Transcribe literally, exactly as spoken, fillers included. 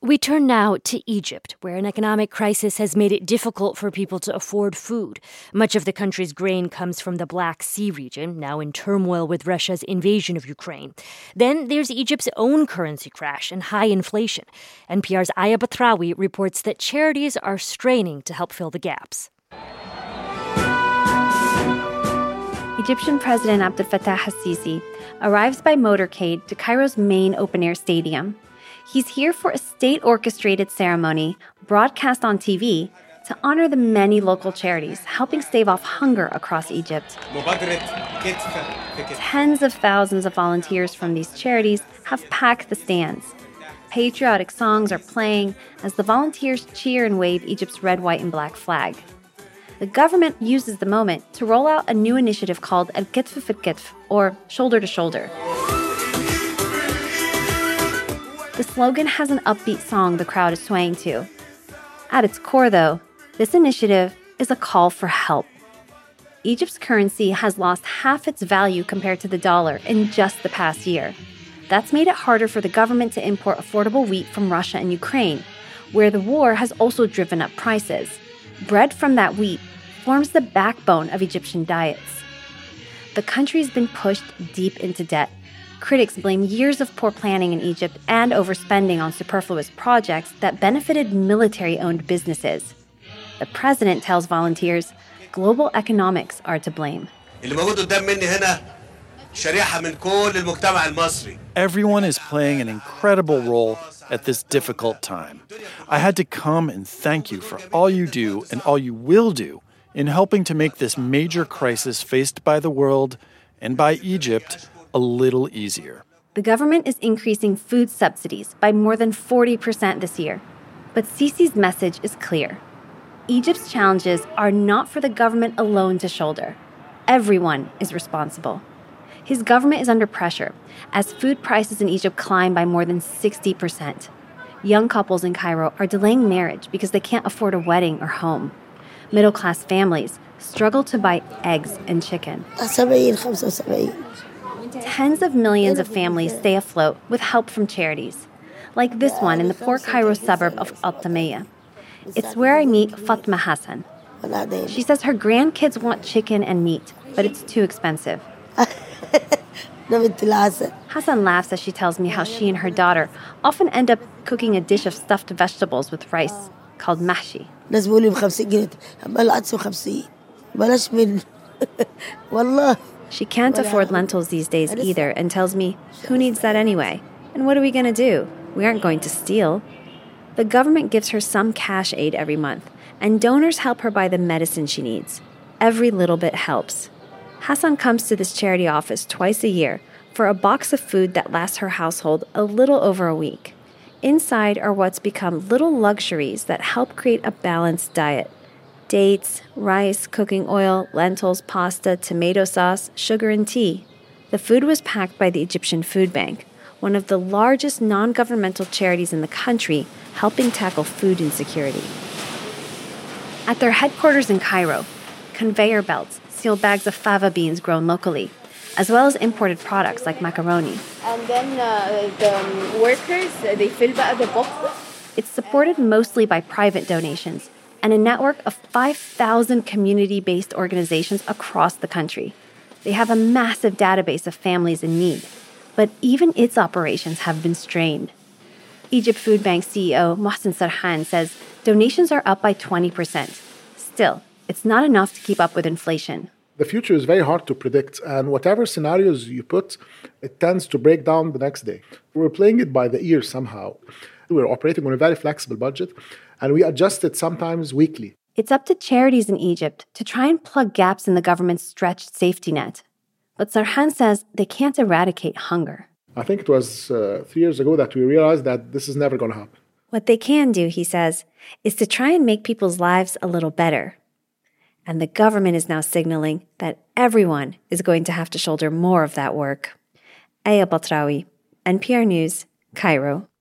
We turn now to Egypt, where an economic crisis has made it difficult for people to afford food. Much of the country's grain comes from the Black Sea region, now in turmoil with Russia's invasion of Ukraine. Then there's Egypt's own currency crash and high inflation. N P R's Aya Batrawi reports that charities are straining to help fill the gaps. Egyptian President Abdel Fattah al-Sisi arrives by motorcade to Cairo's main open-air stadium. He's here for a state-orchestrated ceremony broadcast on T V to honor the many local charities helping stave off hunger across Egypt. Tens of thousands of volunteers from these charities have packed the stands. Patriotic songs are playing as the volunteers cheer and wave Egypt's red, white, and black flag. The government uses the moment to roll out a new initiative called Al-Ketf fil-Ketf, or Shoulder to Shoulder. The slogan has an upbeat song the crowd is swaying to. At its core, though, this initiative is a call for help. Egypt's currency has lost half its value compared to the dollar in just the past year. That's made it harder for the government to import affordable wheat from Russia and Ukraine, where the war has also driven up prices. Bread from that wheat forms the backbone of Egyptian diets. The country's been pushed deep into debt. Critics blame years of poor planning in Egypt and overspending on superfluous projects that benefited military-owned businesses. The president tells volunteers global economics are to blame. Everyone is playing an incredible role at this difficult time. I had to come and thank you for all you do and all you will do in helping to make this major crisis faced by the world and by Egypt a little easier. The government is increasing food subsidies by more than forty percent this year. But Sisi's message is clear. Egypt's challenges are not for the government alone to shoulder. Everyone is responsible. His government is under pressure as food prices in Egypt climb by more than sixty percent. Young couples in Cairo are delaying marriage because they can't afford a wedding or home. Middle-class families struggle to buy eggs and chicken. Tens of millions of families stay afloat with help from charities, like this one in the poor Cairo suburb of Al-Tamiyah. It's where I meet Fatma Hassan. She says her grandkids want chicken and meat, but it's too expensive. Hassan laughs as she tells me how she and her daughter often end up cooking a dish of stuffed vegetables with rice called mahshi. She can't afford lentils these days either and tells me, who needs that anyway? And what are we going to do? We aren't going to steal. The government gives her some cash aid every month, and donors help her buy the medicine she needs. Every little bit helps. Hassan comes to this charity office twice a year for a box of food that lasts her household a little over a week. Inside are what's become little luxuries that help create a balanced diet. Dates, rice, cooking oil, lentils, pasta, tomato sauce, sugar, and tea. The food was packed by the Egyptian Food Bank, one of the largest non-governmental charities in the country helping tackle food insecurity. At their headquarters in Cairo, conveyor belts seal bags of fava beans grown locally, as well as imported products like macaroni. And then uh, the um, workers, uh, they fill back the boxes. It's supported mostly by private donations and a network of five thousand community-based organizations across the country. They have a massive database of families in need, but even its operations have been strained. Egypt Food Bank C E O Mohsen Sarhan says donations are up by twenty percent. Still, it's not enough to keep up with inflation. The future is very hard to predict, and whatever scenarios you put, it tends to break down the next day. We're playing it by the ear somehow. We're operating on a very flexible budget, and we adjust it sometimes weekly. It's up to charities in Egypt to try and plug gaps in the government's stretched safety net. But Sarhan says they can't eradicate hunger. I think it was uh, three years ago that we realized that this is never going to happen. What they can do, he says, is to try and make people's lives a little better. And the government is now signaling that everyone is going to have to shoulder more of that work. Aya Batrawi, N P R News, Cairo.